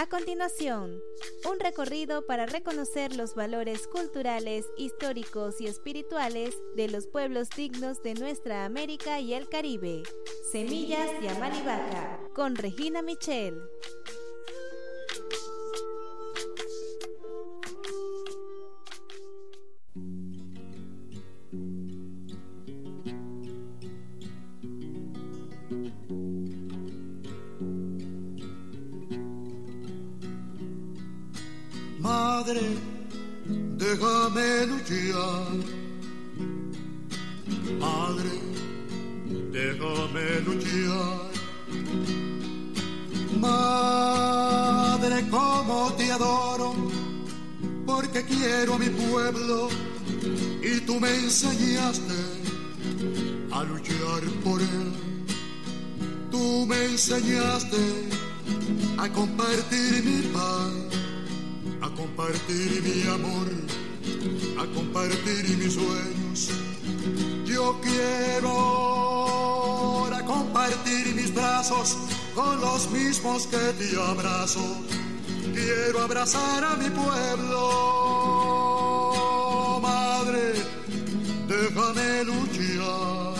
A continuación, un recorrido para reconocer los valores culturales, históricos y espirituales de los pueblos dignos de nuestra América y el Caribe. Semillas de Amalivaca, con Regina Michel. Madre, déjame luchar. Madre, déjame luchar. Madre, cómo te adoro, porque quiero a mi pueblo y tú me enseñaste a luchar por él. Tú me enseñaste a compartir mi paz, a compartir mi amor, a compartir mis sueños. Yo quiero ahora compartir mis brazos con los mismos que te abrazo. Quiero abrazar a mi pueblo. Madre, déjame luchar.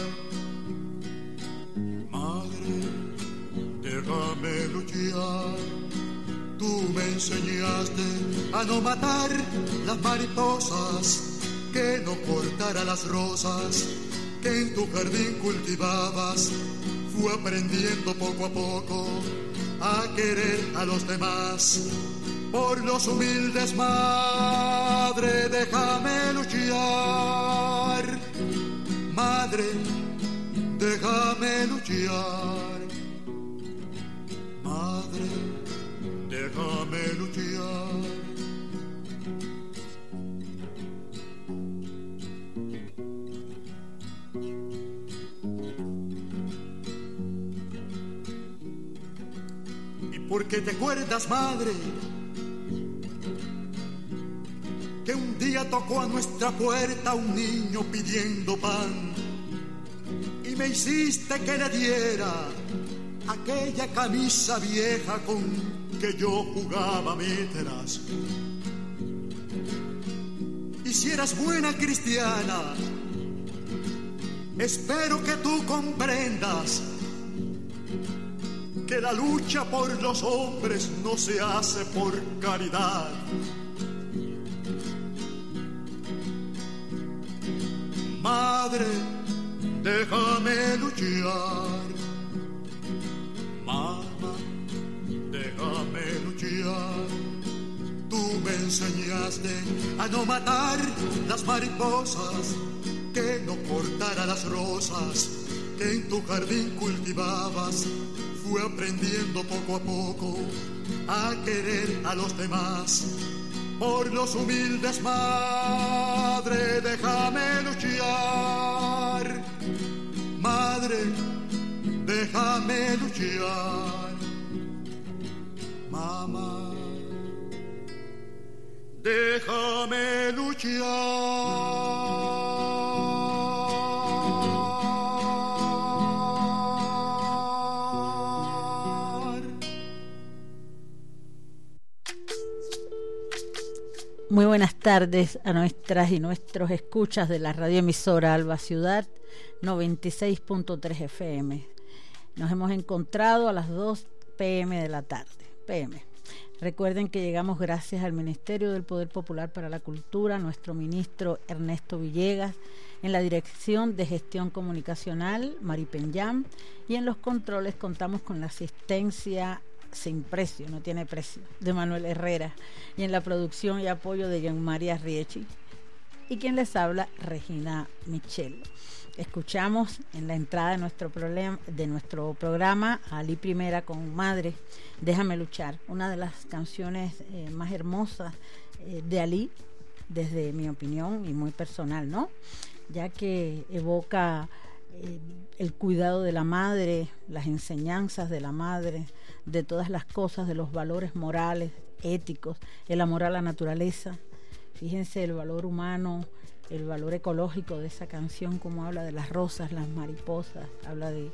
Madre, déjame luchar. Tú me enseñaste a no matar las mariposas, que no cortara las rosas que en tu jardín cultivabas. Fui aprendiendo poco a poco a querer a los demás, por los humildes. Madre, déjame luchar. Madre, déjame luchar. Madre, déjame luchar. ¿Y por qué te acuerdas, madre, que un día tocó a nuestra puerta un niño pidiendo pan y me hiciste que le diera aquella camisa vieja con que yo jugaba míteras? Y si eras buena cristiana, espero que tú comprendas que la lucha por los hombres no se hace por caridad. Madre, déjame luchar. Mamá, déjame luchar. Tú me enseñaste a no matar las mariposas, que no cortara las rosas que en tu jardín cultivabas. Fui aprendiendo poco a poco a querer a los demás, por los humildes. Madre, déjame luchar. Madre, déjame luchar. Mamá, déjame luchar. Muy buenas tardes a nuestras y nuestros escuchas de la radioemisora Alba Ciudad 96.3 FM. Nos hemos encontrado a las 2 p.m. de la tarde. Recuerden que llegamos gracias al Ministerio del Poder Popular para la Cultura, nuestro ministro Ernesto Villegas, en la Dirección de Gestión Comunicacional, Mari Penyam, y en los controles contamos con la asistencia sin precio, no tiene precio, de Manuel Herrera, y en la producción y apoyo de Jean María Riechi, y quien les habla, Regina Michel. Escuchamos en la entrada de nuestro programa a Ali Primera con Madre, Déjame Luchar, una de las canciones más hermosas de Ali, desde mi opinión y muy personal, ¿no? Ya que evoca el cuidado de la madre, las enseñanzas de la madre, de todas las cosas, de los valores morales, éticos, el amor a la naturaleza. Fíjense el valor humano, el valor ecológico de esa canción, como habla de las rosas, las mariposas, habla de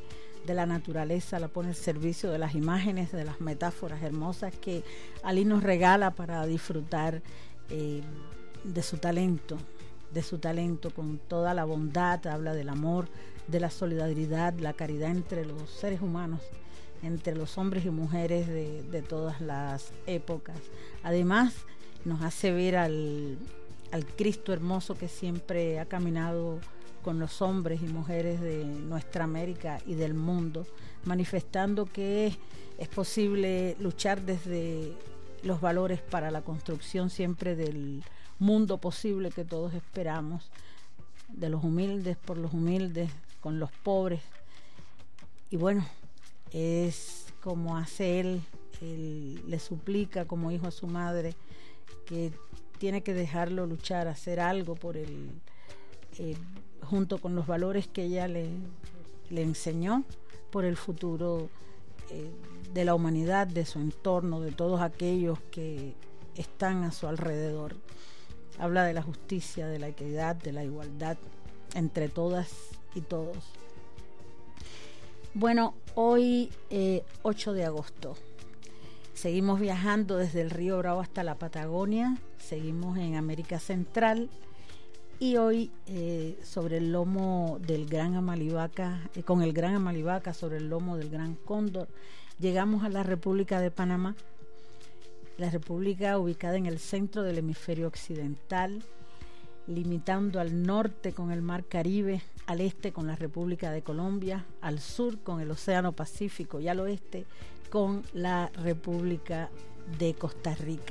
de la naturaleza, la pone al servicio de las imágenes, de las metáforas hermosas que Ali nos regala para disfrutar de su talento con toda la bondad. Habla del amor, de la solidaridad, la caridad entre los seres humanos, entre los hombres y mujeres de todas las épocas. Además, nos hace ver al Cristo hermoso que siempre ha caminado con los hombres y mujeres de nuestra América y del mundo, manifestando que es posible luchar desde los valores para la construcción siempre del mundo posible que todos esperamos, de los humildes por los humildes, con los pobres. Y bueno, es como hace él le suplica como hijo a su madre que tiene que dejarlo luchar, hacer algo por él, junto con los valores que ella le enseñó, por el futuro de la humanidad, de su entorno, de todos aquellos que están a su alrededor. Habla de la justicia, de la equidad, de la igualdad entre todas y todos. Bueno, hoy 8 de agosto. Seguimos viajando desde el Río Bravo hasta la Patagonia, seguimos en América Central y hoy sobre el lomo del Gran Amalivaca, con el Gran Amalivaca sobre el lomo del Gran Cóndor, llegamos a la República de Panamá, la república ubicada en el centro del hemisferio occidental, limitando al norte con el Mar Caribe, al este con la República de Colombia, al sur con el Océano Pacífico y al oeste con la República de Costa Rica.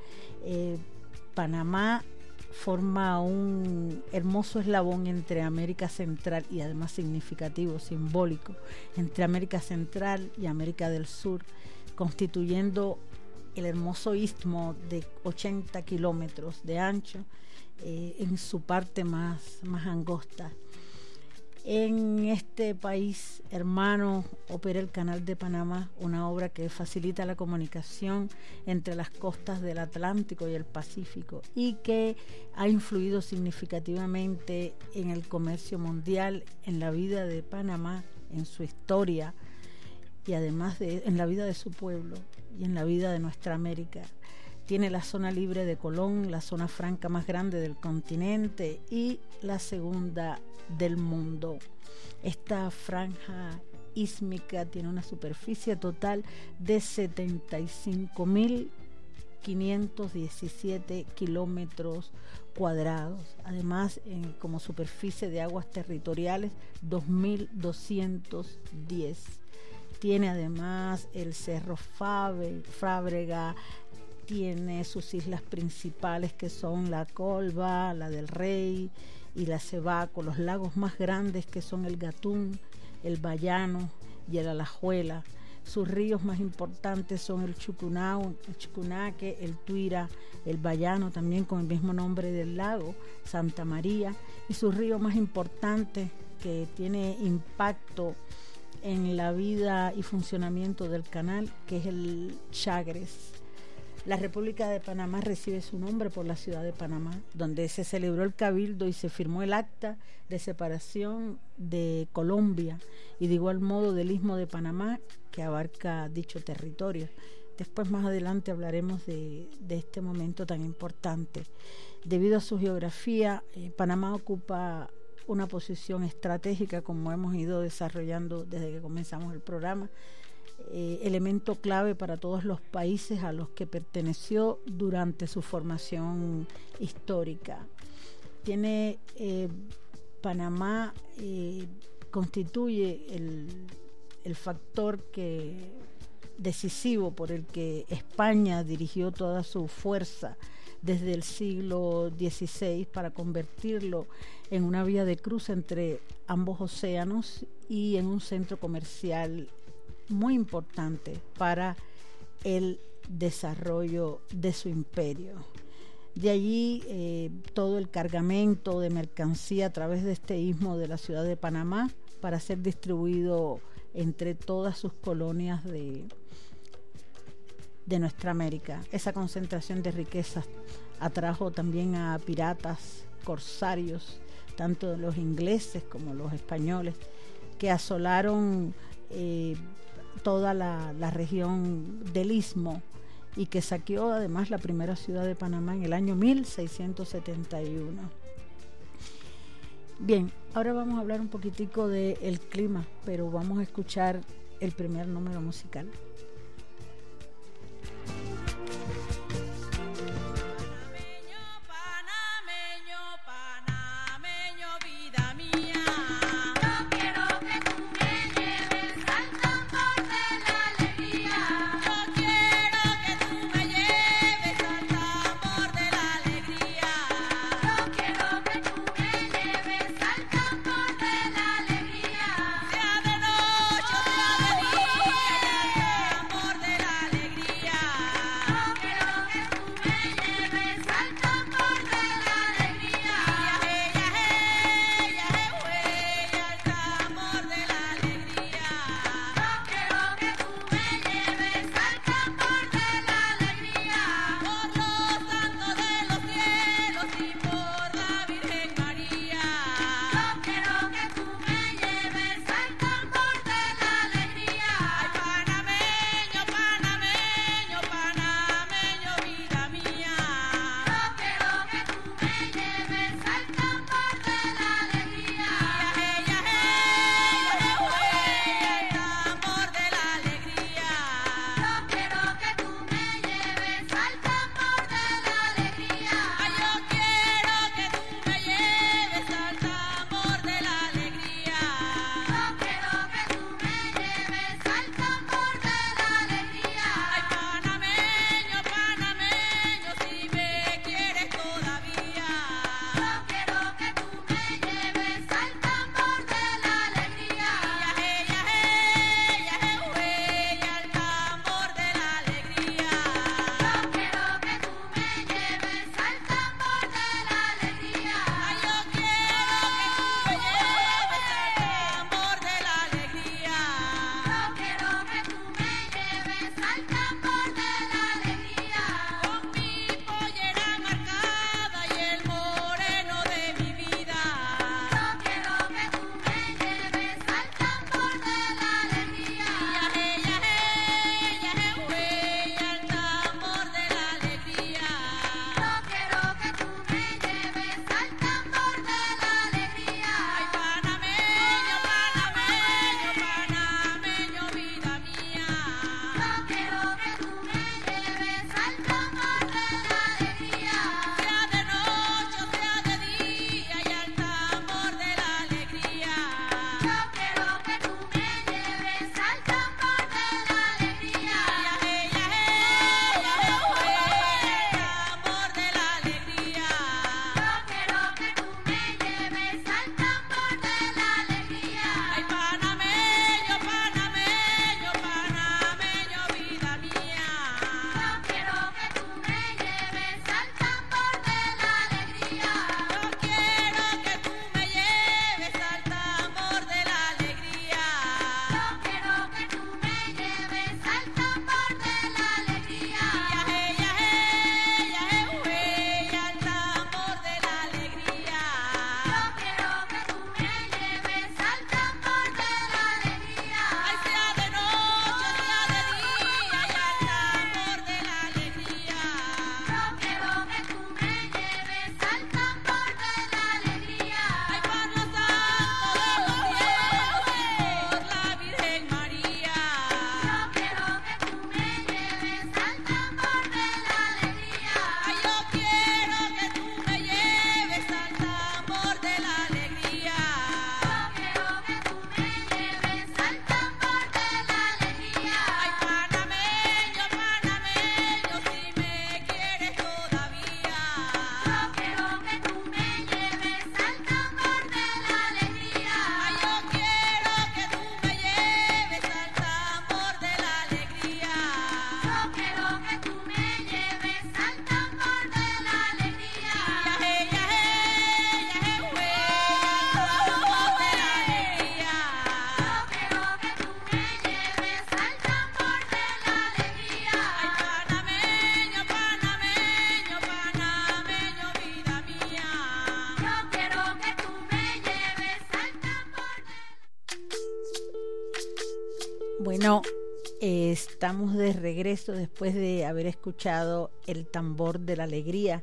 Panamá forma un hermoso eslabón entre América Central y además significativo, simbólico, entre América Central y América del Sur, constituyendo el hermoso istmo de 80 kilómetros de ancho en su parte más angosta. En este país hermano opera el Canal de Panamá, una obra que facilita la comunicación entre las costas del Atlántico y el Pacífico y que ha influido significativamente en el comercio mundial, en la vida de Panamá, en su historia y además en la vida de su pueblo y en la vida de nuestra América. Tiene la zona libre de Colón, la zona franca más grande del continente y la segunda del mundo. Esta franja ísmica tiene una superficie total de 75.517 kilómetros cuadrados. Además, como superficie de aguas territoriales, 2.210. Tiene además el Cerro Fábrega, tiene sus islas principales que son la Colba, la del Rey y la Cebaco, los lagos más grandes que son el Gatún, el Bayano y el Alajuela. Sus ríos más importantes son el Chucunaque, el Tuira, el Bayano, también con el mismo nombre del lago, Santa María, y su río más importante que tiene impacto en la vida y funcionamiento del canal, que es el Chagres. La República de Panamá recibe su nombre por la ciudad de Panamá, donde se celebró el cabildo y se firmó el acta de separación de Colombia y de igual modo del Istmo de Panamá, que abarca dicho territorio. Después, más adelante, hablaremos de este momento tan importante. Debido a su geografía, Panamá ocupa una posición estratégica, como hemos ido desarrollando desde que comenzamos el programa, elemento clave para todos los países a los que perteneció durante su formación histórica. Tiene Panamá constituye el factor decisivo por el que España dirigió toda su fuerza desde el siglo XVI para convertirlo en una vía de cruce entre ambos océanos y en un centro comercial muy importante para el desarrollo de su imperio. De allí todo el cargamento de mercancía a través de este istmo de la ciudad de Panamá para ser distribuido entre todas sus colonias de nuestra América. Esa concentración de riquezas atrajo también a piratas, corsarios, tanto los ingleses como los españoles, que asolaron toda la región del Istmo, y que saqueó además la primera ciudad de Panamá en el año 1671. Bien, ahora vamos a hablar un poquitico del clima, pero vamos a escuchar el primer número musical. Sea de noche, sea de día, Bueno, estamos de regreso después de haber escuchado el tambor de la alegría,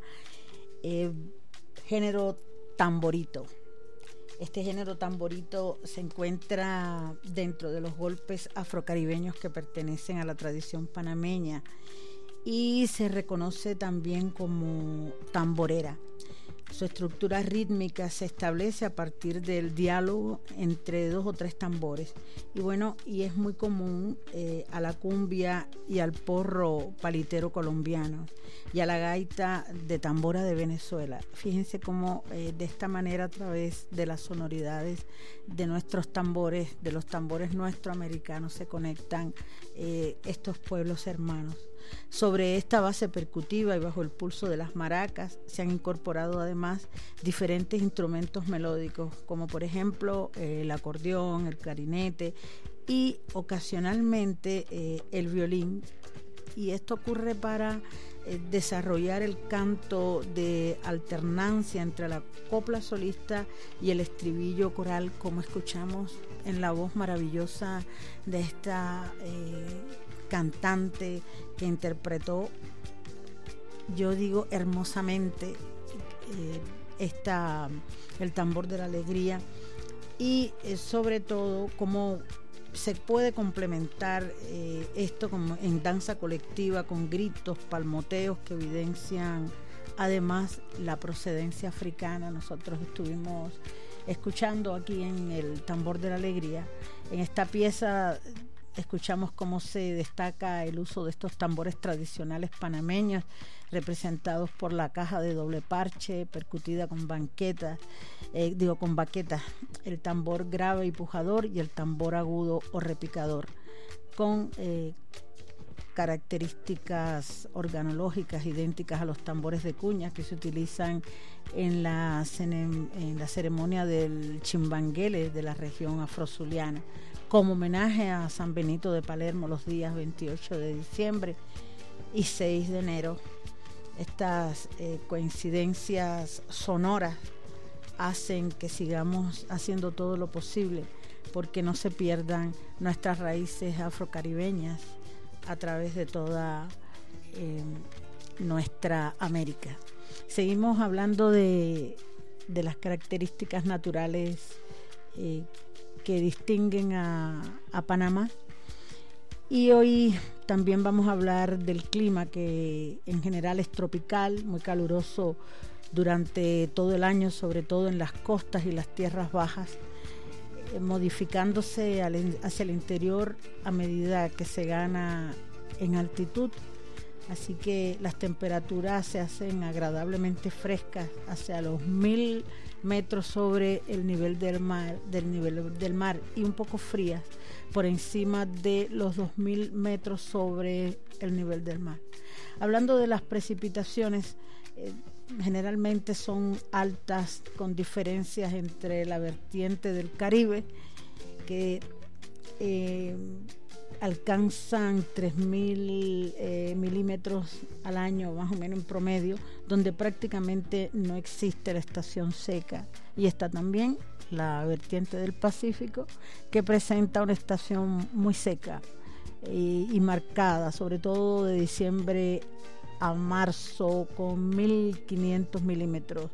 género tamborito. Este género tamborito se encuentra dentro de los golpes afrocaribeños que pertenecen a la tradición panameña y se reconoce también como tamborera. Su estructura rítmica se establece a partir del diálogo entre 2 o 3 tambores. Y bueno, y es muy común a la cumbia y al porro palitero colombiano y a la gaita de tambora de Venezuela. Fíjense cómo de esta manera, a través de las sonoridades de nuestros tambores, de los tambores nuestroamericanos, se conectan estos pueblos hermanos. Sobre esta base percutiva y bajo el pulso de las maracas se han incorporado además diferentes instrumentos melódicos, como por ejemplo el acordeón, el clarinete y ocasionalmente el violín. Y esto ocurre para desarrollar el canto de alternancia entre la copla solista y el estribillo coral, como escuchamos en la voz maravillosa de esta cantante que interpretó, yo digo hermosamente, el tambor de la alegría, y sobre todo cómo se puede complementar esto como en danza colectiva con gritos, palmoteos que evidencian además la procedencia africana. Nosotros estuvimos escuchando aquí en el tambor de la alegría, en esta pieza escuchamos cómo se destaca el uso de estos tambores tradicionales panameños, representados por la caja de doble parche, percutida con baquetas, el tambor grave y pujador y el tambor agudo o repicador, con características organológicas idénticas a los tambores de cuña que se utilizan en la ceremonia del chimbanguele de la región afrozuliana, como homenaje a San Benito de Palermo los días 28 de diciembre y 6 de enero. Estas coincidencias sonoras hacen que sigamos haciendo todo lo posible porque no se pierdan nuestras raíces afrocaribeñas a través de toda nuestra América. Seguimos hablando de las características naturales que distinguen a Panamá, y hoy también vamos a hablar del clima, que en general es tropical, muy caluroso durante todo el año, sobre todo en las costas y las tierras bajas, modificándose hacia el interior a medida que se gana en altitud. Así que las temperaturas se hacen agradablemente frescas hacia los 1000 metros sobre el nivel del mar, y un poco frías por encima de los 2000 metros sobre el nivel del mar. Hablando de las precipitaciones, generalmente son altas, con diferencias entre la vertiente del Caribe, que alcanzan 3000 milímetros al año, más o menos en promedio, donde prácticamente no existe la estación seca, y está también la vertiente del Pacífico, que presenta una estación muy seca y marcada, sobre todo de diciembre a marzo, con 1500 milímetros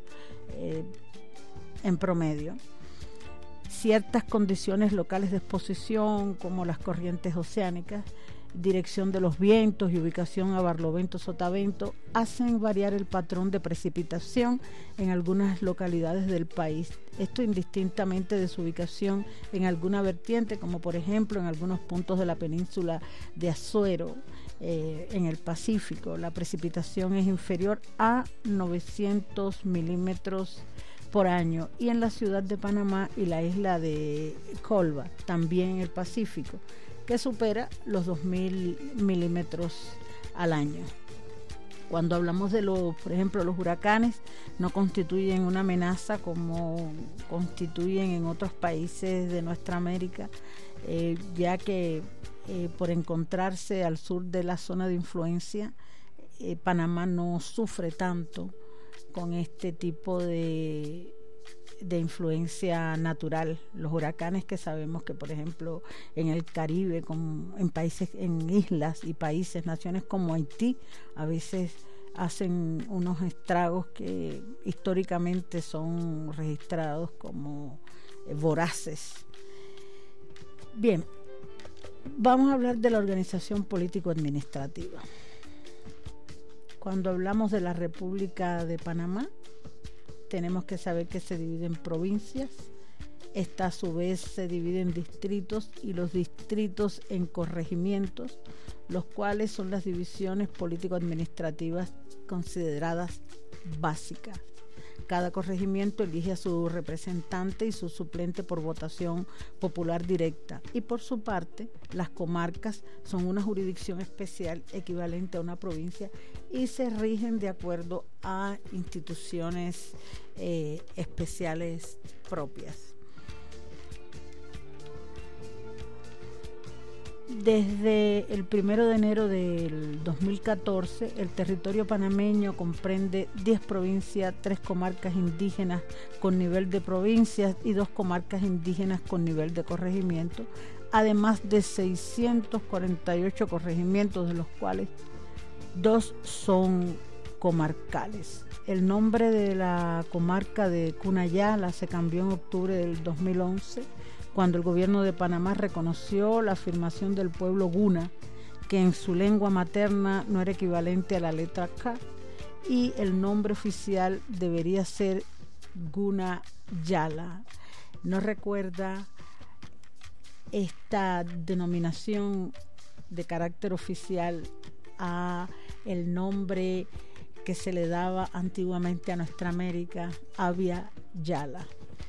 en promedio. Ciertas condiciones locales de exposición, como las corrientes oceánicas, dirección de los vientos y ubicación a barlovento-sotavento, hacen variar el patrón de precipitación en algunas localidades del país. Esto indistintamente de su ubicación en alguna vertiente, como por ejemplo en algunos puntos de la península de Azuero, en el Pacífico. La precipitación es inferior a 900 milímetros por año, y en la ciudad de Panamá y la isla de Colba, también en el Pacífico, que supera los 2000 milímetros al año. Cuando hablamos de por ejemplo, los huracanes no constituyen una amenaza como constituyen en otros países de nuestra América, ya que por encontrarse al sur de la zona de influencia, Panamá no sufre tanto con este tipo de de influencia natural. Los huracanes que sabemos que, por ejemplo, en el Caribe, en países, en islas y países, naciones como Haití, a veces hacen unos estragos que históricamente son registrados como voraces. Bien, vamos a hablar de la organización político-administrativa. Cuando hablamos de la República de Panamá, tenemos que saber que se divide en provincias. Esta a su vez se divide en distritos y los distritos en corregimientos, los cuales son las divisiones político-administrativas consideradas básicas. Cada corregimiento elige a su representante y su suplente por votación popular directa. Y por su parte, las comarcas son una jurisdicción especial equivalente a una provincia y se rigen de acuerdo a instituciones especiales propias. Desde el 1 de enero del 2014, el territorio panameño comprende 10 provincias, 3 comarcas indígenas con nivel de provincias y 2 comarcas indígenas con nivel de corregimiento, además de 648 corregimientos, de los cuales 2 son comarcales. El nombre de la comarca de Cunayala se cambió en octubre del 2011, cuando el gobierno de Panamá reconoció la afirmación del pueblo Guna, que en su lengua materna no era equivalente a la letra K, y el nombre oficial debería ser Gunayala. No recuerda esta denominación de carácter oficial a el nombre que se le daba antiguamente a nuestra América, Abya Yala.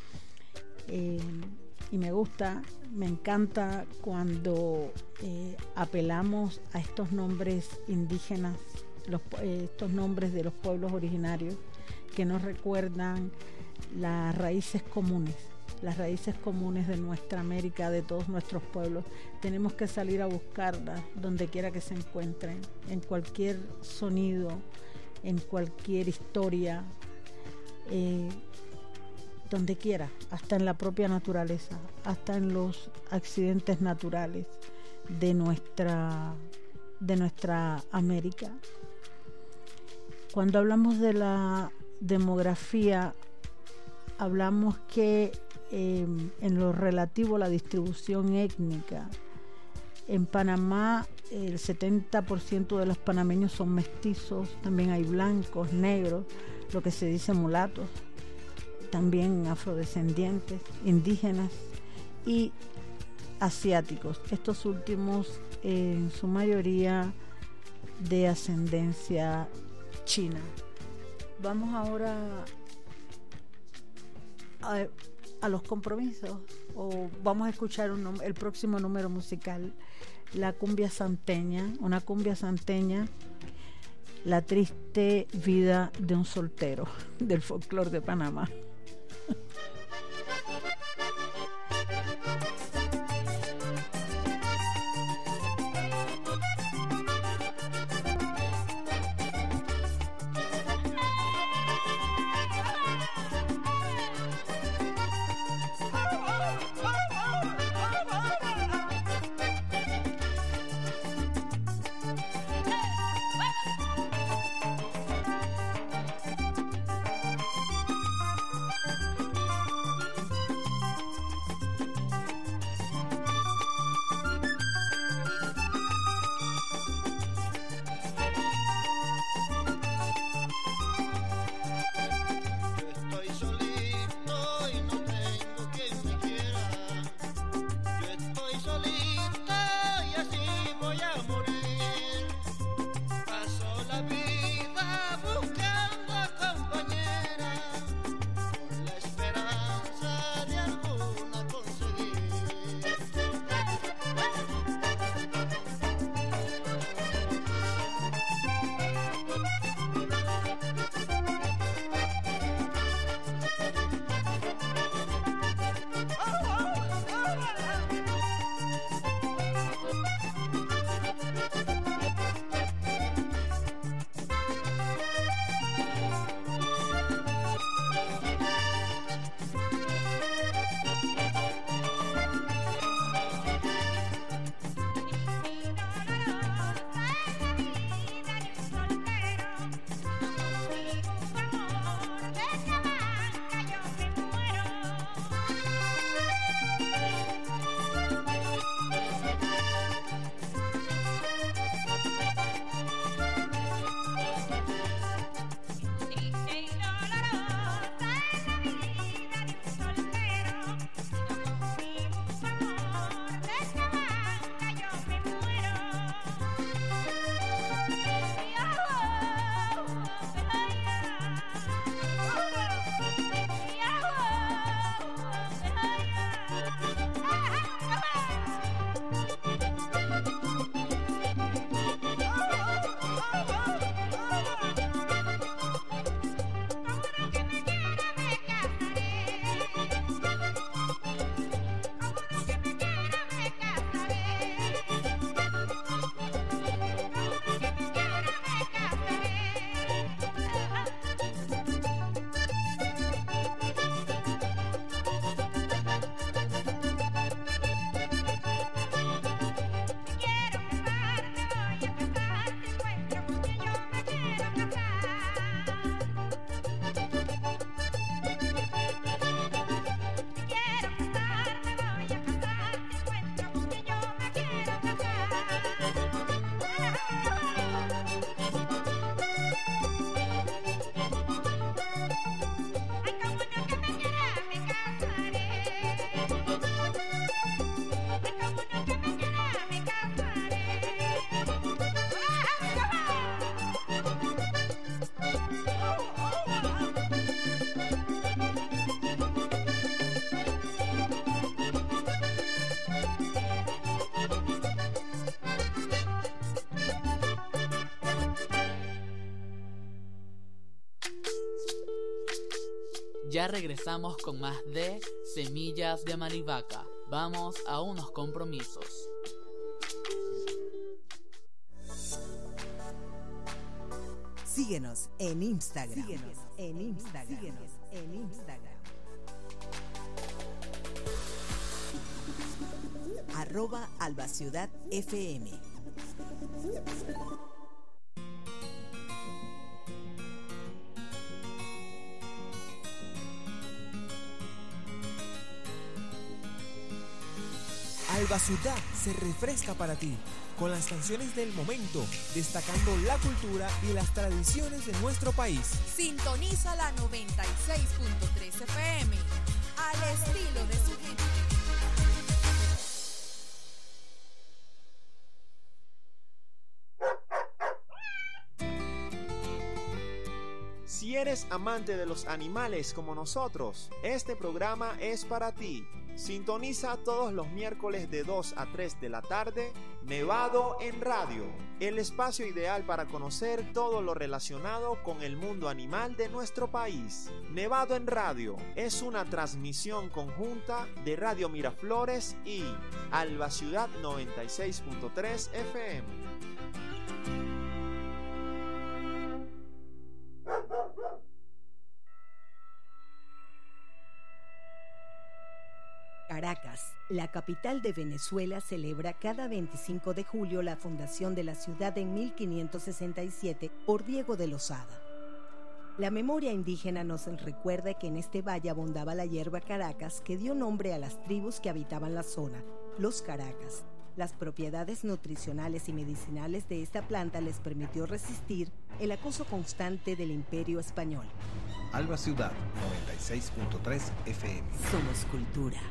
Y me encanta cuando apelamos a estos nombres indígenas, estos nombres de los pueblos originarios que nos recuerdan las raíces comunes de nuestra América, de todos nuestros pueblos. Tenemos que salir a buscarlas donde quiera que se encuentren, en cualquier sonido, en cualquier historia, donde quiera, hasta en la propia naturaleza, hasta en los accidentes naturales de nuestra América. Cuando hablamos de la demografía, hablamos que en lo relativo a la distribución étnica, en Panamá el 70% de los panameños son mestizos, también hay blancos, negros, lo que se dice mulatos, también afrodescendientes, indígenas y asiáticos, estos últimos en su mayoría de ascendencia china. Vamos ahora a los compromisos, o vamos a escuchar el próximo número musical, la cumbia santeña, una cumbia santeña, la triste vida de un soltero, del folclore de Panamá. Ya regresamos con más de Semillas de Amalivaca. Vamos a unos compromisos. Síguenos en Instagram. @AlbaCiudadFM. Alba Ciudad se refresca para ti, con las canciones del momento, destacando la cultura y las tradiciones de nuestro país. Sintoniza la 96.3 FM, al estilo de su gente. Si eres amante de los animales como nosotros, este programa es para ti. Sintoniza todos los miércoles de 2 a 3 de la tarde, Nevado en Radio, el espacio ideal para conocer todo lo relacionado con el mundo animal de nuestro país. Nevado en Radio es una transmisión conjunta de Radio Miraflores y Alba Ciudad 96.3 FM. Caracas, la capital de Venezuela, celebra cada 25 de julio la fundación de la ciudad en 1567 por Diego de Lozada. La memoria indígena nos recuerda que en este valle abundaba la hierba Caracas, que dio nombre a las tribus que habitaban la zona, los Caracas. Las propiedades nutricionales y medicinales de esta planta les permitió resistir el acoso constante del Imperio Español. Alba Ciudad 96.3 FM. Somos cultura.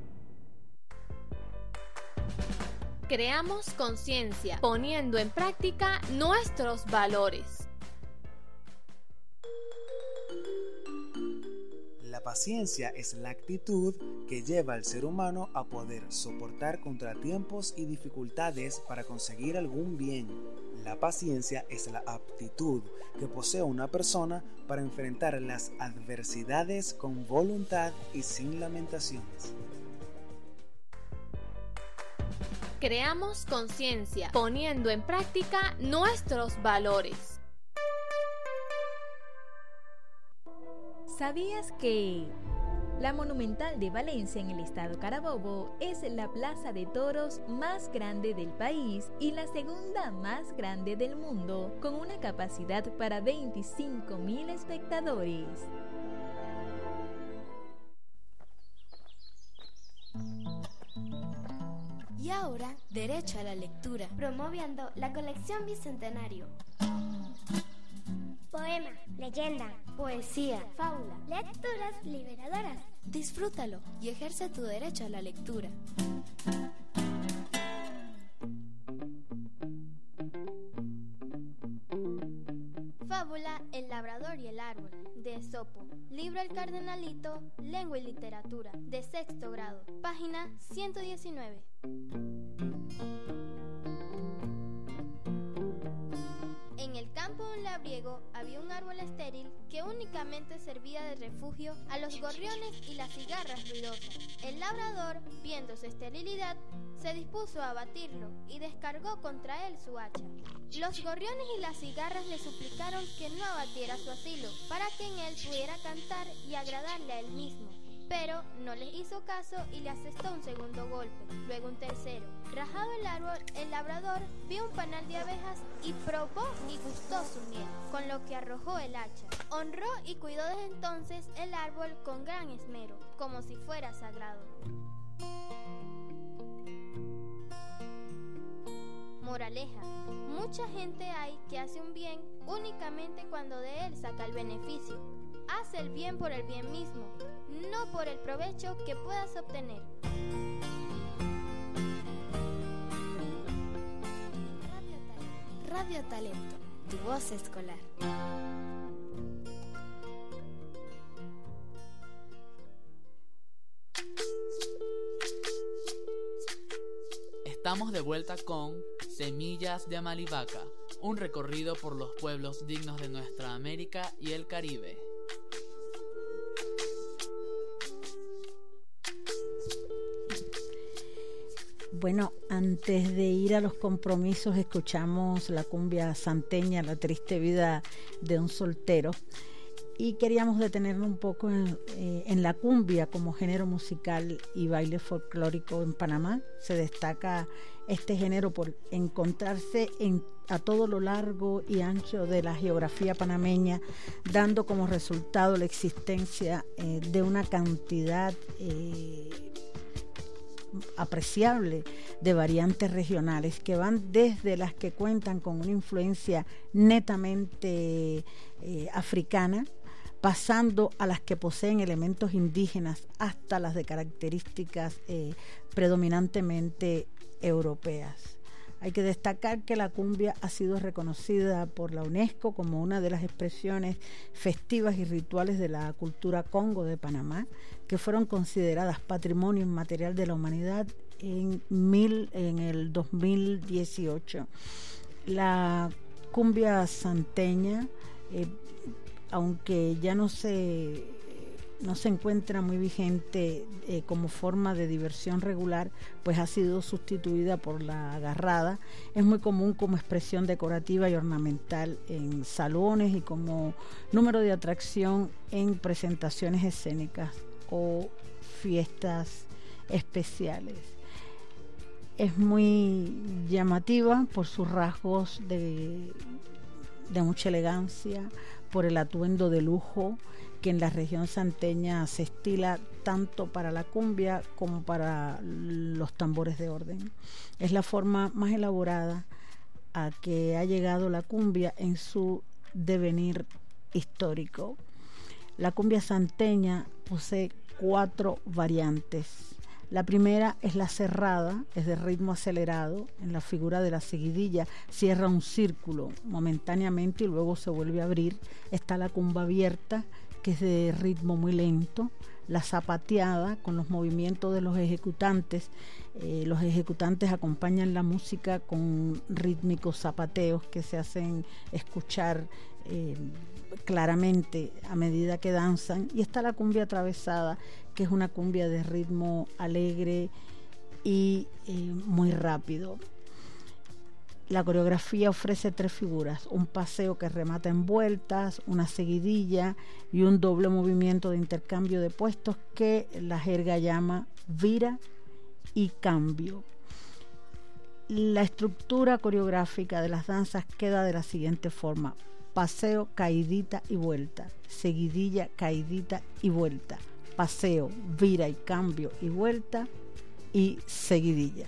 Creamos conciencia, poniendo en práctica nuestros valores. La paciencia es la actitud que lleva al ser humano a poder soportar contratiempos y dificultades para conseguir algún bien. La paciencia es la aptitud que posee una persona para enfrentar las adversidades con voluntad y sin lamentaciones. Creamos conciencia, poniendo en práctica nuestros valores. ¿Sabías que la Monumental de Valencia en el estado Carabobo es la plaza de toros más grande del país y la segunda más grande del mundo, con una capacidad para 25.000 espectadores? Y ahora, derecho a la lectura, promoviendo la colección Bicentenario. Poema, leyenda, poesía, fábula, lecturas liberadoras. Disfrútalo y ejerce tu derecho a la lectura. Fábula El labrador y el árbol, de Esopo. Libro El Cardenalito, Lengua y Literatura, de 6º grado, página 119. En el campo de un labriego había un árbol estéril que únicamente servía de refugio a los gorriones y las cigarras ruidosas. El labrador, viendo su esterilidad, se dispuso a abatirlo y descargó contra él su hacha. Los gorriones y las cigarras le suplicaron que no abatiera su asilo, para que en él pudiera cantar y agradarle a él mismo. Pero no les hizo caso y le asestó un segundo golpe, luego un tercero. Rajado el árbol, el labrador vio un panal de abejas y probó y gustó su miel, con lo que arrojó el hacha. Honró y cuidó desde entonces el árbol con gran esmero, como si fuera sagrado. Moraleja: mucha gente hay que hace un bien únicamente cuando de él saca el beneficio. Haz el bien por el bien mismo, no por el provecho que puedas obtener. Radio Talento, tu voz escolar. Estamos de vuelta con Semillas de Amalivaca, un recorrido por los pueblos dignos de nuestra América y el Caribe. Bueno, antes de ir a los compromisos escuchamos la cumbia santeña, La triste vida de un soltero, y queríamos detenernos un poco en la cumbia como género musical y baile folclórico en Panamá. Se destaca este género por encontrarse a todo lo largo y ancho de la geografía panameña, dando como resultado la existencia de una cantidad apreciable de variantes regionales que van desde las que cuentan con una influencia netamente africana, pasando a las que poseen elementos indígenas hasta las de características predominantemente europeas. Hay que destacar que la cumbia ha sido reconocida por la UNESCO como una de las expresiones festivas y rituales de la cultura congo de Panamá, que fueron consideradas Patrimonio Inmaterial de la Humanidad en el 2018. La cumbia santeña, aunque ya no se encuentra muy vigente como forma de diversión regular, pues ha sido sustituida por la agarrada. Es muy común como expresión decorativa y ornamental en salones y como número de atracción en presentaciones escénicas o fiestas especiales. Es muy llamativa por sus rasgos de mucha elegancia, por el atuendo de lujo que en la región santeña se estila tanto para la cumbia como para los tambores de orden. Es la forma más elaborada a que ha llegado la cumbia en su devenir histórico. La cumbia santeña posee 4 variantes. La primera es la cerrada, es de ritmo acelerado. En la figura de la seguidilla cierra un círculo momentáneamente y luego se vuelve a abrir. Está la cumba abierta, que es de ritmo muy lento. La zapateada, con los movimientos de los ejecutantes. Los ejecutantes acompañan la música con rítmicos zapateos que se hacen escuchar claramente a medida que danzan. Y está la cumbia atravesada, que es una cumbia de ritmo alegre y muy rápido. La coreografía ofrece 3 figuras: un paseo que remata en vueltas, una seguidilla y un doble movimiento de intercambio de puestos que la jerga llama vira y cambio. La estructura coreográfica de las danzas queda de la siguiente forma: paseo, caidita y vuelta, seguidilla, caidita y vuelta, paseo, vira y cambio y vuelta y seguidilla.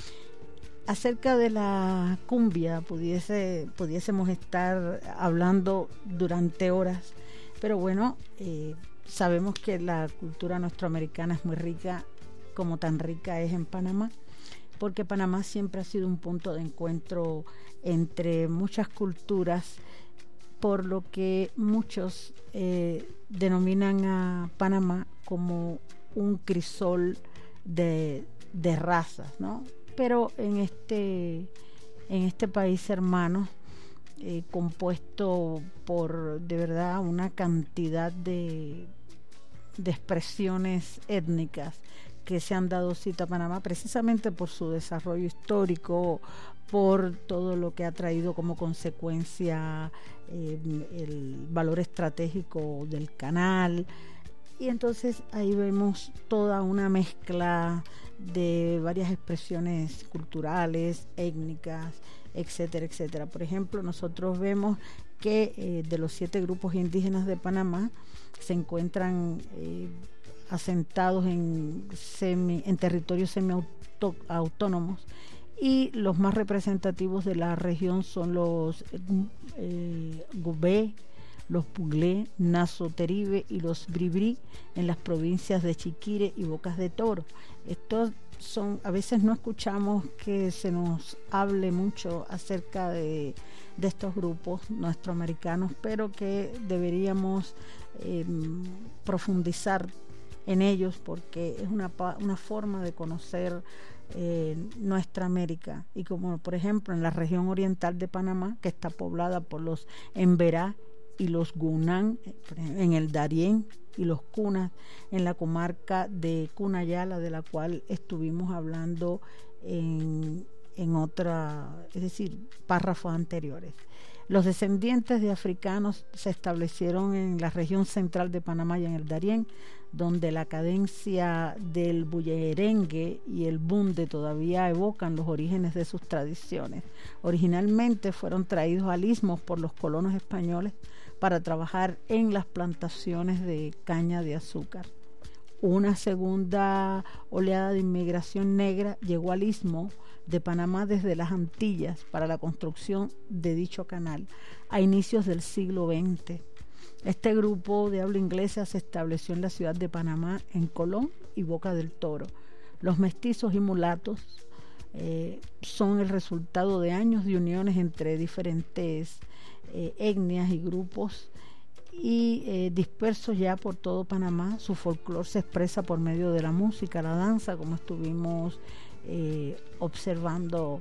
Acerca de la cumbia pudiésemos estar hablando durante horas, pero bueno, sabemos que la cultura nuestroamericana es muy rica, como tan rica es en Panamá, porque Panamá siempre ha sido un punto de encuentro entre muchas culturas, por lo que muchos denominan a Panamá como un crisol de razas, ¿no? Pero en este país hermano, compuesto por de verdad una cantidad de expresiones étnicas que se han dado cita a Panamá, precisamente por su desarrollo histórico, por todo lo que ha traído como consecuencia el valor estratégico del canal. Y entonces ahí vemos toda una mezcla de varias expresiones culturales, étnicas, etcétera, etcétera. Por ejemplo, nosotros vemos que de los 7 grupos indígenas de Panamá se encuentran asentados en territorios semiautónomos, y los más representativos de la región son los Gubé, los Puglé, Naso Teribe y los Bribri en las provincias de Chiquire y Bocas de Toro. Estos a veces no escuchamos que se nos hable mucho acerca de estos grupos nuestroamericanos, pero que deberíamos profundizar en ellos, porque es una forma de conocer nuestra América. Y como por ejemplo en la región oriental de Panamá, que está poblada por los Emberá y los Gunán, en el Darién, y los Cunas en la comarca de Cunayala, de la cual estuvimos hablando en es decir, párrafos anteriores. Los descendientes de africanos se establecieron en la región central de Panamá y en el Darién, donde la cadencia del bullerengue y el bunde todavía evocan los orígenes de sus tradiciones. Originalmente fueron traídos al istmo por los colonos españoles para trabajar en las plantaciones de caña de azúcar. Una segunda oleada de inmigración negra llegó al istmo de Panamá desde las Antillas para la construcción de dicho canal a inicios del siglo XX. Este grupo de habla inglesa se estableció en la ciudad de Panamá, en Colón y Boca del Toro. Los mestizos y mulatos son el resultado de años de uniones entre diferentes etnias y grupos y dispersos ya por todo Panamá. Su folclore se expresa por medio de la música, la danza, como estuvimos observando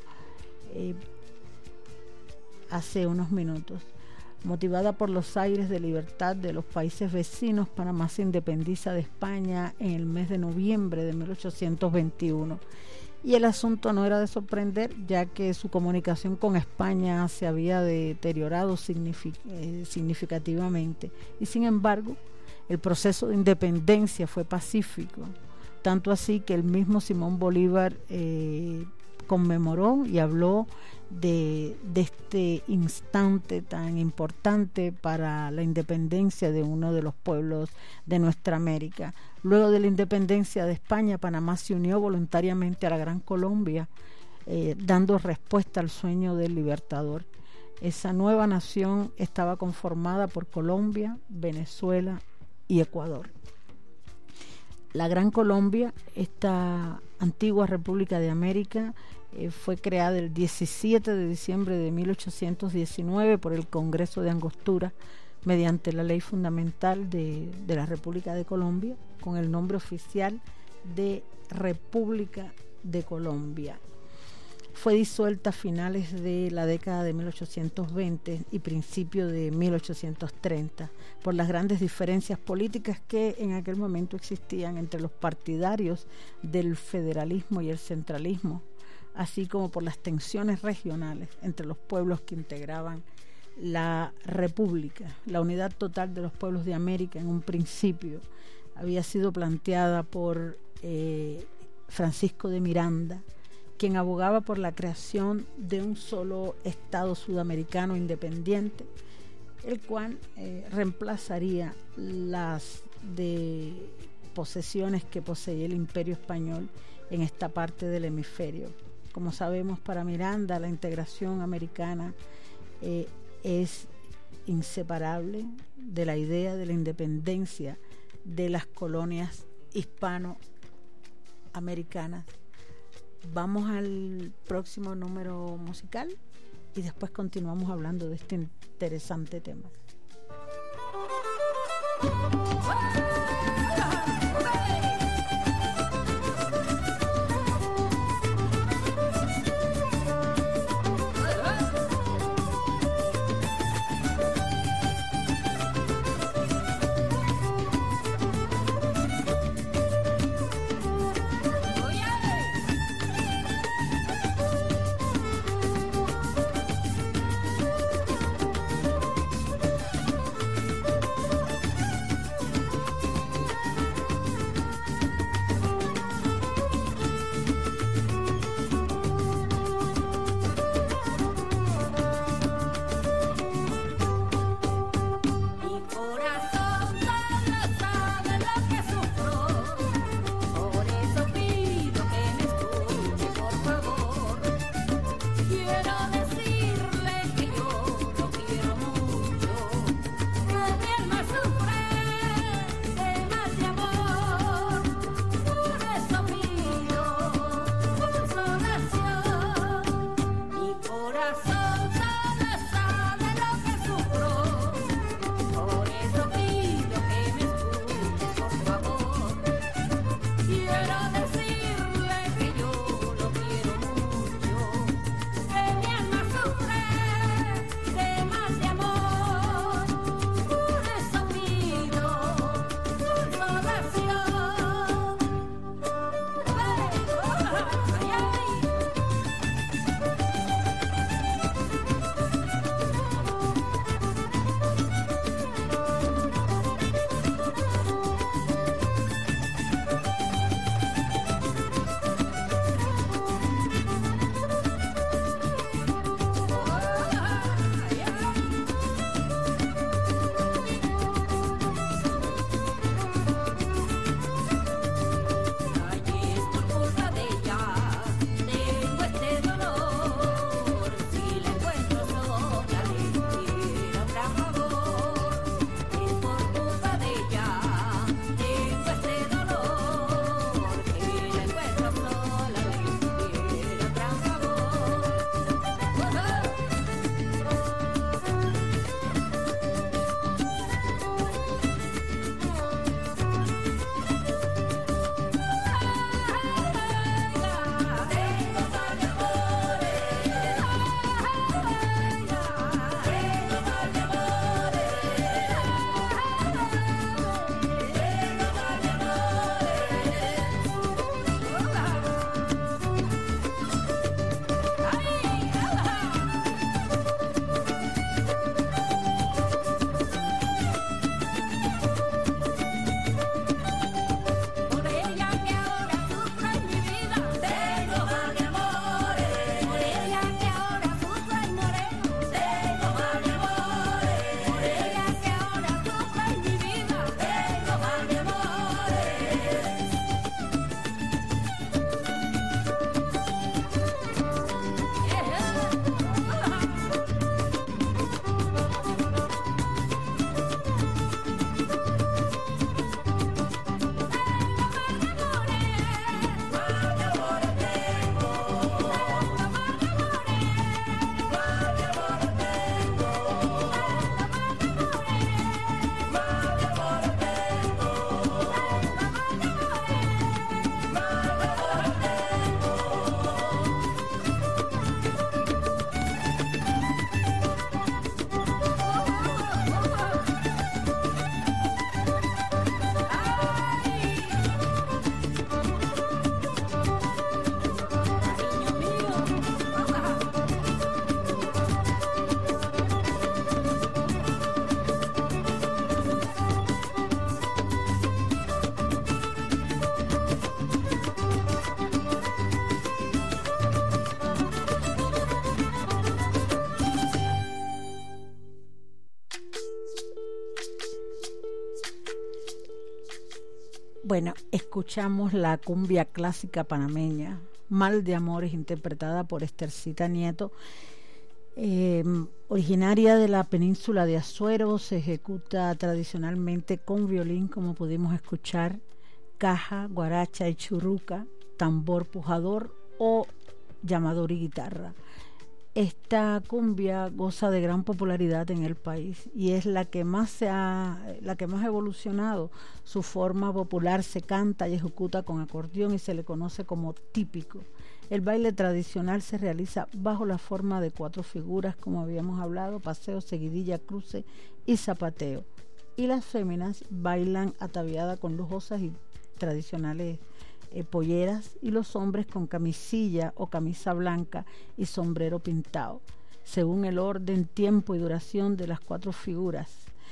hace unos minutos. Motivada por los aires de libertad de los países vecinos, Panamá se independiza de España en el mes de noviembre de 1821. Y el asunto no era de sorprender, ya que su comunicación con España se había deteriorado significativamente. Y sin embargo, el proceso de independencia fue pacífico, tanto así que el mismo Simón Bolívar conmemoró y habló de este instante tan importante para la independencia de uno de los pueblos de nuestra América. Luego de la independencia de España, Panamá se unió voluntariamente a la Gran Colombia, dando respuesta al sueño del libertador. Esa nueva nación estaba conformada por Colombia, Venezuela y Ecuador. La Gran Colombia, esta antigua República de América, fue creada el 17 de diciembre de 1819 por el Congreso de Angostura mediante la ley fundamental de la República de Colombia, con el nombre oficial de República de Colombia. Fue disuelta a finales de la década de 1820 y principio de 1830 por las grandes diferencias políticas que en aquel momento existían entre los partidarios del federalismo y el centralismo, así como por las tensiones regionales entre los pueblos que integraban la República. La unidad total de los pueblos de América en un principio había sido planteada por Francisco de Miranda, quien abogaba por la creación de un solo Estado sudamericano independiente, el cual reemplazaría las de posesiones que poseía el Imperio Español en esta parte del hemisferio. Como sabemos, para Miranda la integración americana es inseparable de la idea de la independencia de las colonias hispanoamericanas. Vamos al próximo número musical y después continuamos hablando de este interesante tema. Bueno, escuchamos la cumbia clásica panameña, Mal de Amores, interpretada por Estercita Nieto. Originaria de la península de Azuero, se ejecuta tradicionalmente con violín, como pudimos escuchar, caja, guaracha y churruca, tambor pujador o llamador y guitarra. Esta cumbia goza de gran popularidad en el país y es la que más ha evolucionado. Su forma popular se canta y ejecuta con acordeón y se le conoce como típico. El baile tradicional se realiza bajo la forma de 4 figuras, como habíamos hablado: paseo, seguidilla, cruce y zapateo. Y las féminas bailan ataviadas con lujosas y tradicionales polleras, y los hombres con camisilla o camisa blanca y sombrero pintado, según el orden, tiempo y duración de las 4 figuras.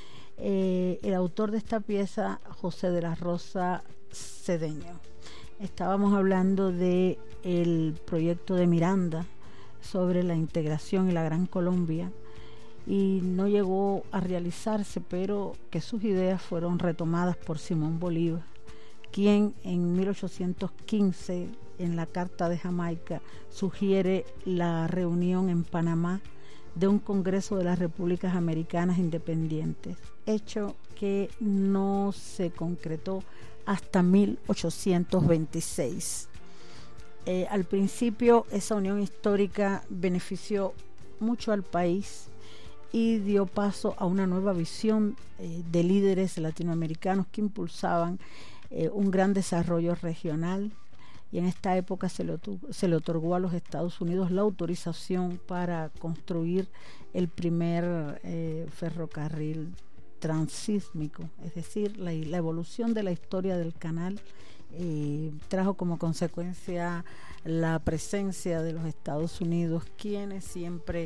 El autor de esta pieza, José de la Rosa Cedeño. Estábamos hablando de el proyecto de Miranda sobre la integración y la Gran Colombia, y no llegó a realizarse, pero que sus ideas fueron retomadas por Simón Bolívar, quien en 1815, en la Carta de Jamaica, sugiere la reunión en Panamá de un Congreso de las Repúblicas Americanas Independientes, hecho que no se concretó hasta 1826. Al principio, esa unión histórica benefició mucho al país y dio paso a una nueva visión de líderes latinoamericanos que impulsaban un gran desarrollo regional, y en esta época se le otorgó a los Estados Unidos la autorización para construir el primer ferrocarril transísmico, es decir, la evolución de la historia del canal trajo como consecuencia la presencia de los Estados Unidos, quienes siempre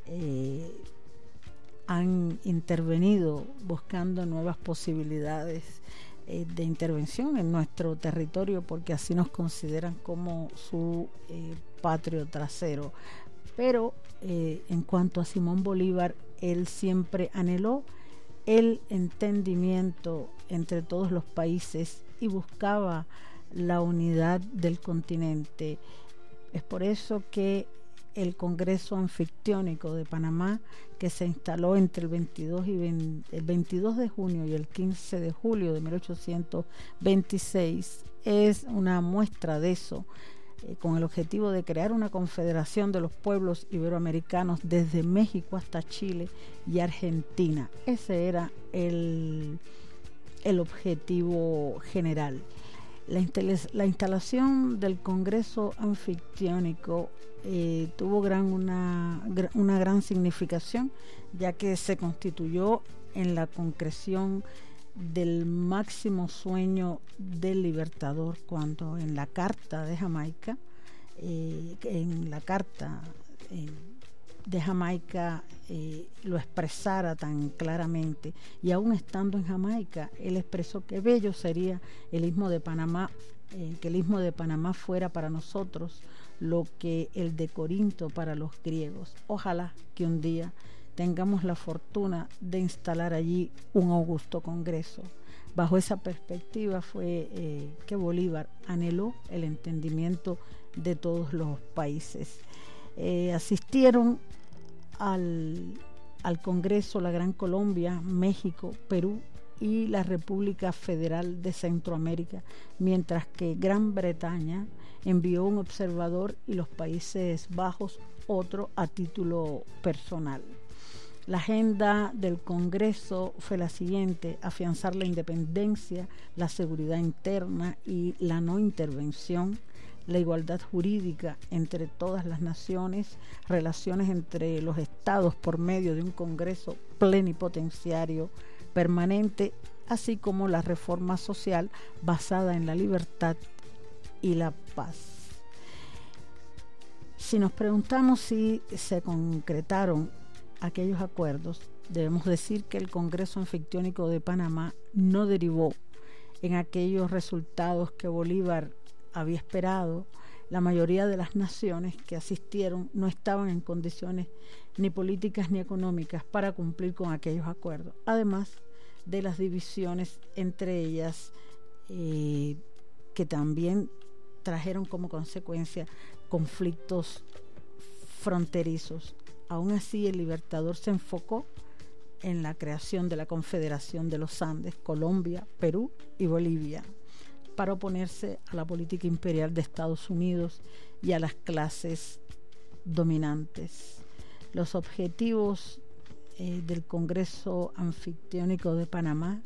han intervenido buscando nuevas posibilidades de intervención en nuestro territorio, porque así nos consideran como su patrio trasero. Pero en cuanto a Simón Bolívar, él siempre anheló el entendimiento entre todos los países y buscaba la unidad del continente. Es por eso que el Congreso Anfictiónico de Panamá, que se instaló entre el 22 de junio y el 15 de julio de 1826, es una muestra de eso, con el objetivo de crear una confederación de los pueblos iberoamericanos desde México hasta Chile y Argentina. Ese era el objetivo general. La instalación del Congreso Anfictiónico tuvo una gran significación, ya que se constituyó en la concreción del máximo sueño del libertador, cuando en la Carta de Jamaica, lo expresara tan claramente, y aún estando en Jamaica, él expresó que bello sería el Istmo de Panamá, que el Istmo de Panamá fuera para nosotros lo que el de Corinto para los griegos. Ojalá que un día tengamos la fortuna de instalar allí un augusto congreso. Bajo esa perspectiva fue que Bolívar anheló el entendimiento de todos los países. Asistieron al Congreso la Gran Colombia, México, Perú y la República Federal de Centroamérica, mientras que Gran Bretaña envió un observador y los Países Bajos otro a título personal. La agenda del Congreso fue la siguiente: afianzar la independencia, la seguridad interna y la no intervención, la igualdad jurídica entre todas las naciones, relaciones entre los estados por medio de un Congreso plenipotenciario permanente, así como la reforma social basada en la libertad y la paz. Si nos preguntamos si se concretaron aquellos acuerdos, debemos decir que el Congreso Anfictiónico de Panamá no derivó en aquellos resultados que Bolívar había esperado. La mayoría de las naciones que asistieron no estaban en condiciones ni políticas ni económicas para cumplir con aquellos acuerdos, además de las divisiones entre ellas que también trajeron como consecuencia conflictos fronterizos. Aún así, el Libertador se enfocó en la creación de la Confederación de los Andes, Colombia, Perú y Bolivia, para oponerse a la política imperial de Estados Unidos y a las clases dominantes. Los objetivos del Congreso Anfictiónico de Panamá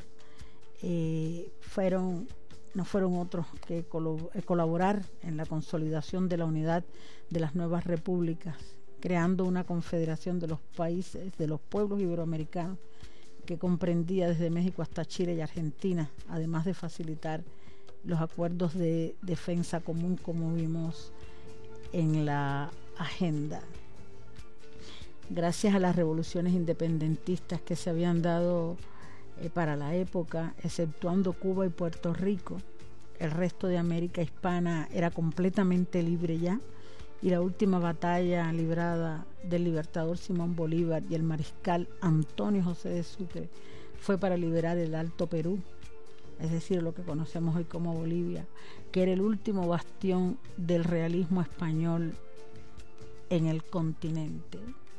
no fueron otros que colaborar en la consolidación de la unidad de las nuevas repúblicas, creando una confederación de los países, de los pueblos iberoamericanos, que comprendía desde México hasta Chile y Argentina, además de facilitar los acuerdos de defensa común, como vimos en la agenda. Gracias a las revoluciones independentistas que se habían dado para la época, exceptuando Cuba y Puerto Rico, el resto de América hispana era completamente libre ya, y la última batalla librada del libertador Simón Bolívar y el mariscal Antonio José de Sucre fue para liberar el Alto Perú, es decir, lo que conocemos hoy como Bolivia, que era el último bastión del realismo español en el continente.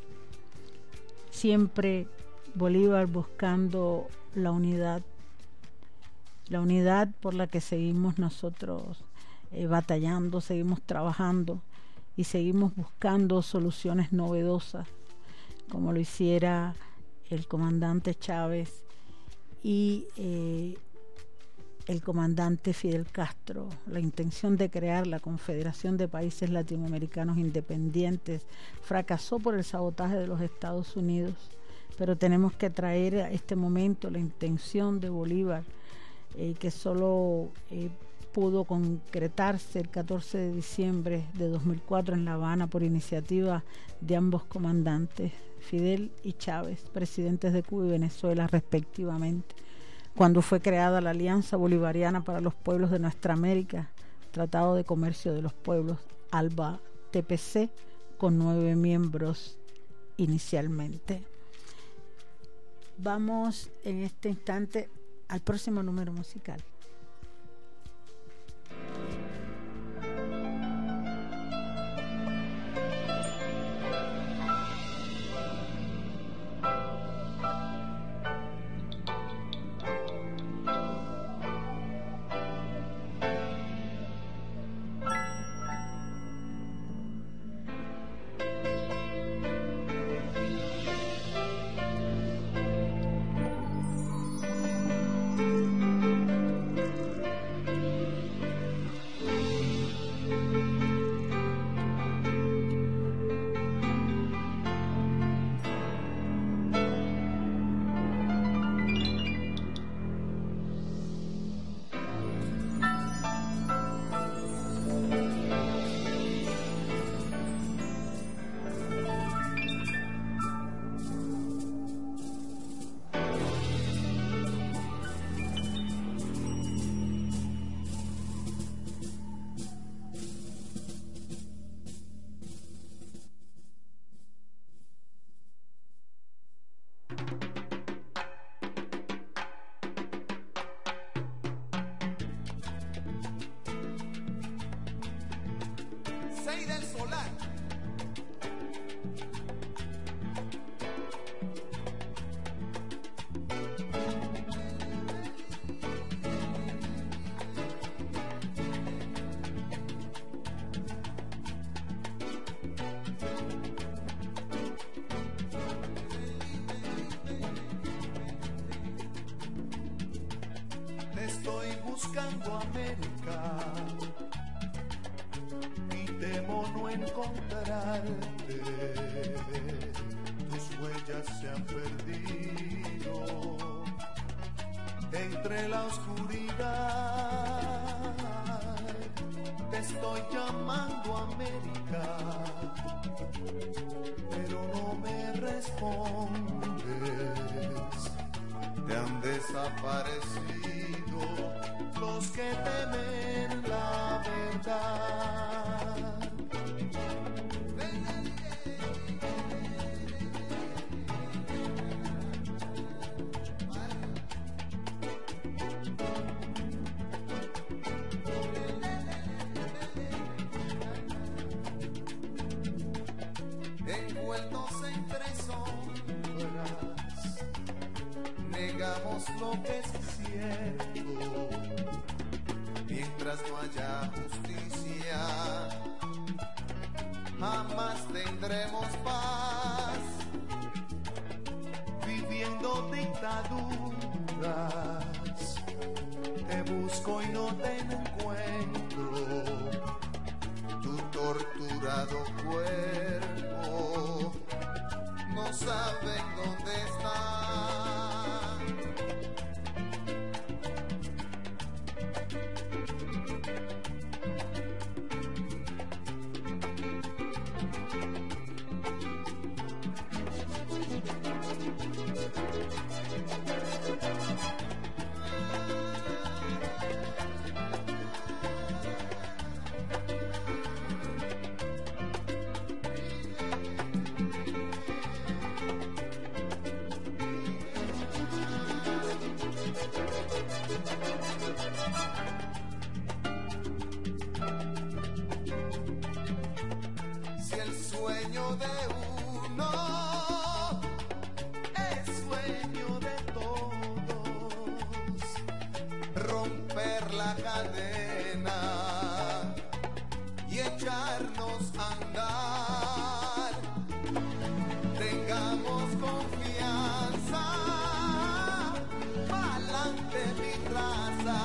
Siempre Bolívar buscando la unidad por la que seguimos nosotros batallando, seguimos trabajando y seguimos buscando soluciones novedosas, como lo hiciera el comandante Chávez y el comandante Fidel Castro. La intención de crear la Confederación de Países Latinoamericanos Independientes fracasó por el sabotaje de los Estados Unidos, pero tenemos que traer a este momento la intención de Bolívar, que solo pudo concretarse el 14 de diciembre de 2004 en La Habana por iniciativa de ambos comandantes, Fidel y Chávez, presidentes de Cuba y Venezuela respectivamente, cuando fue creada la Alianza Bolivariana para los Pueblos de Nuestra América, Tratado de Comercio de los Pueblos, ALBA-TPC, con 9 miembros inicialmente. Vamos en este instante al próximo número musical. Del Solar. Te estoy buscando, América. Temo no encontrarte, tus huellas se han perdido entre la oscuridad. Te estoy llamando, América, pero no me respondes. Te han desaparecido los que temen la verdad. digamos lo que es cierto. Mientras no haya justicia, jamás tendremos paz. Viviendo dictaduras, te busco y no te encuentro. Tu torturado cuerpo no saben dónde está. Si el sueño de uno es sueño de todos, romper la cadena y echarnos a andar, tengamos confianza, pa'lante mi raza,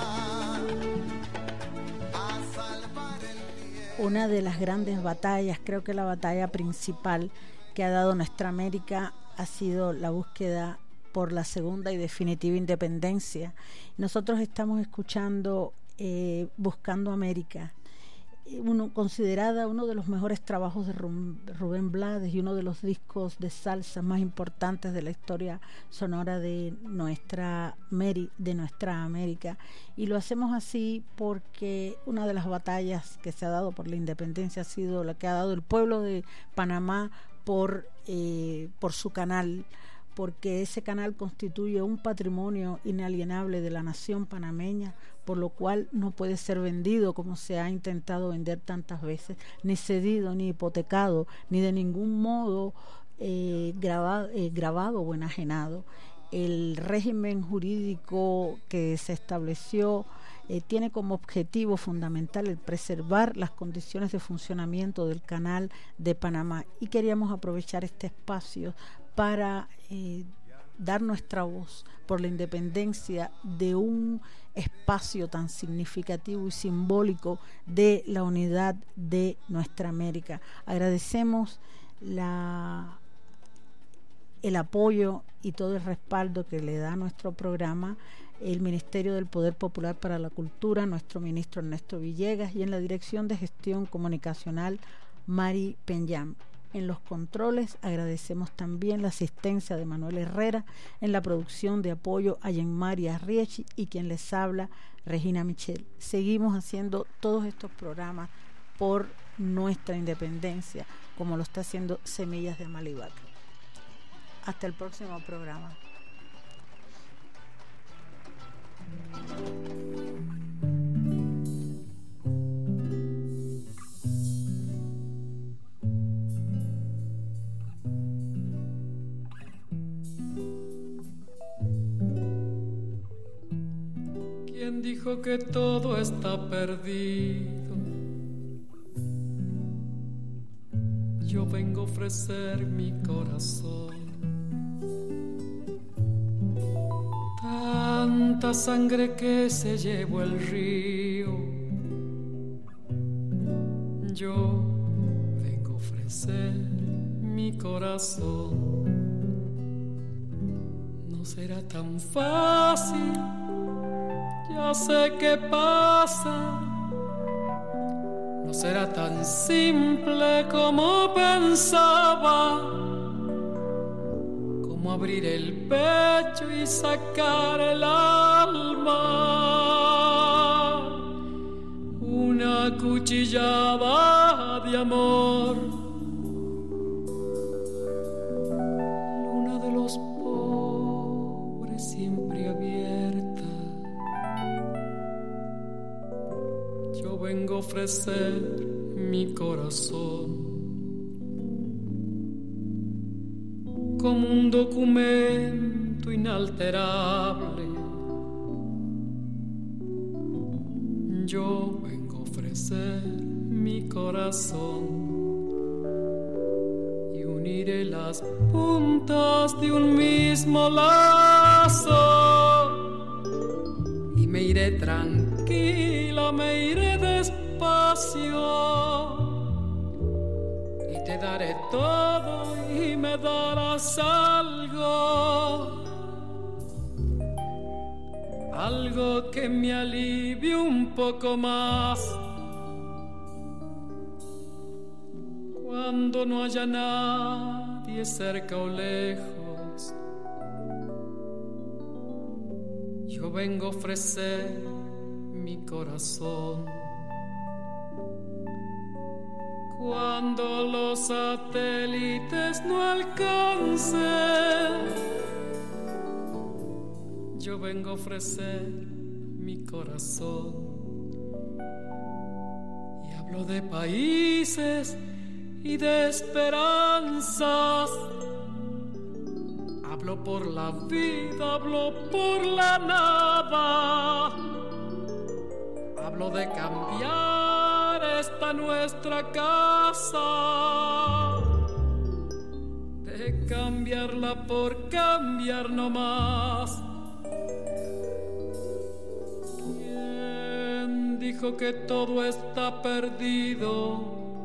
a salvar el bien. Una de las grandes batallas, creo que la batalla principal que ha dado nuestra América ha sido la búsqueda por la segunda y definitiva independencia. Nosotros estamos escuchando Buscando América, considerada uno de los mejores trabajos de Rubén Blades y uno de los discos de salsa más importantes de la historia sonora de nuestra América. Y lo hacemos así porque una de las batallas que se ha dado por la independencia ha sido la que ha dado el pueblo de Panamá por su canal, porque ese canal constituye un patrimonio inalienable de la nación panameña, por lo cual no puede ser vendido como se ha intentado vender tantas veces, ni cedido, ni hipotecado, ni de ningún modo grabado o enajenado. El régimen jurídico que se estableció tiene como objetivo fundamental el preservar las condiciones de funcionamiento del Canal de Panamá, y queríamos aprovechar este espacio para dar nuestra voz por la independencia de un espacio tan significativo y simbólico de la unidad de nuestra América. Agradecemos el apoyo y todo el respaldo que le da a nuestro programa el Ministerio del Poder Popular para la Cultura, nuestro ministro Ernesto Villegas, y en la Dirección de Gestión Comunicacional Mari Peñam. En los controles agradecemos también la asistencia de Manuel Herrera, en la producción de apoyo a Yenmari Arriechi y quien les habla, Regina Michel. Seguimos haciendo todos estos programas por nuestra independencia, como lo está haciendo Semillas de Amalivaca. Hasta el próximo programa. ¿Quién dijo que todo está perdido? Yo vengo a ofrecer mi corazón. Tanta sangre que se llevó el río. Yo vengo a ofrecer mi corazón. No será tan fácil, ya sé qué pasa. No será tan simple como pensaba, como abrir el pecho y sacar el alma. Una cuchillada de amor, luna de los pobres siempre abierta. Yo vengo a ofrecer mi corazón. como un documento inalterable. Yo vengo a ofrecer mi corazón y uniré las puntas de un mismo lazo y me iré tranquila, me iré despacio y te daré todo y me darás algo que me alivie un poco más cuando no haya nadie cerca o lejos. Yo vengo a ofrecer mi corazón cuando los satélites no alcancen. Yo vengo a ofrecer mi corazón y hablo de países y de esperanzas. Hablo por la vida, hablo por la nada. Hablo de cambiar esta nuestra casa, de cambiarla por cambiar no más. ¿Quién dijo que todo está perdido?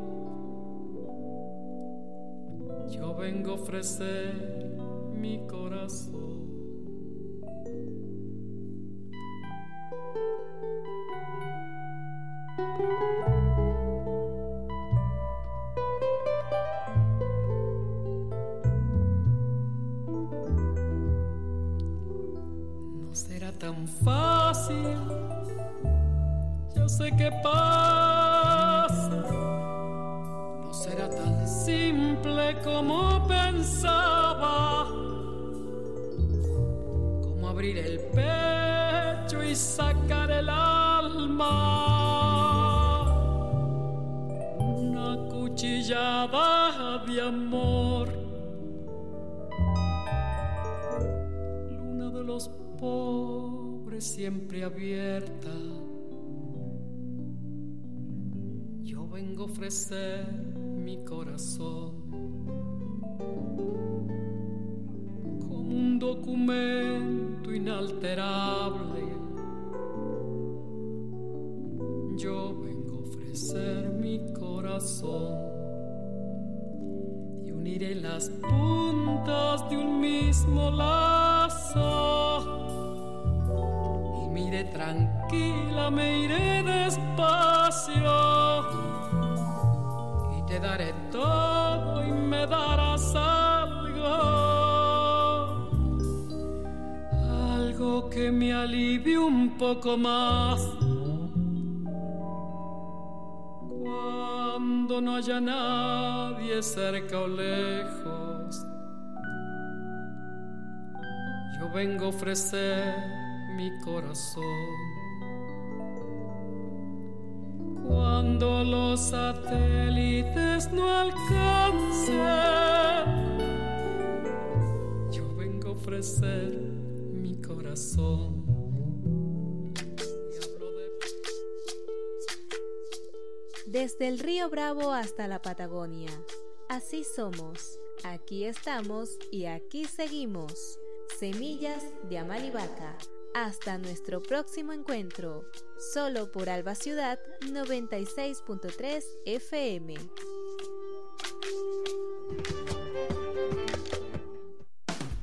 Yo vengo a ofrecer mi corazón. No será tan fácil, yo sé que pasa. No será tan simple como pensaba, como abrir el pecho y sacar el alma, una cuchillada de amor. Luna de los pobres siempre abierta, yo vengo a ofrecer mi corazón como un documento inalterable. Yo vengo a ofrecer mi corazón y uniré las puntas de un mismo lazo y me iré tranquila, me iré despacio y te daré todo y me darás algo que me alivie un poco más cuando no haya nadie cerca o lejos. Yo vengo a ofrecer mi corazón cuando los satélites no alcancen. Yo vengo a ofrecer mi corazón. Desde el Río Bravo hasta la Patagonia, así somos, aquí estamos y aquí seguimos. Semillas de Amalivaca. Hasta nuestro próximo encuentro, solo por Alba Ciudad 96.3 FM.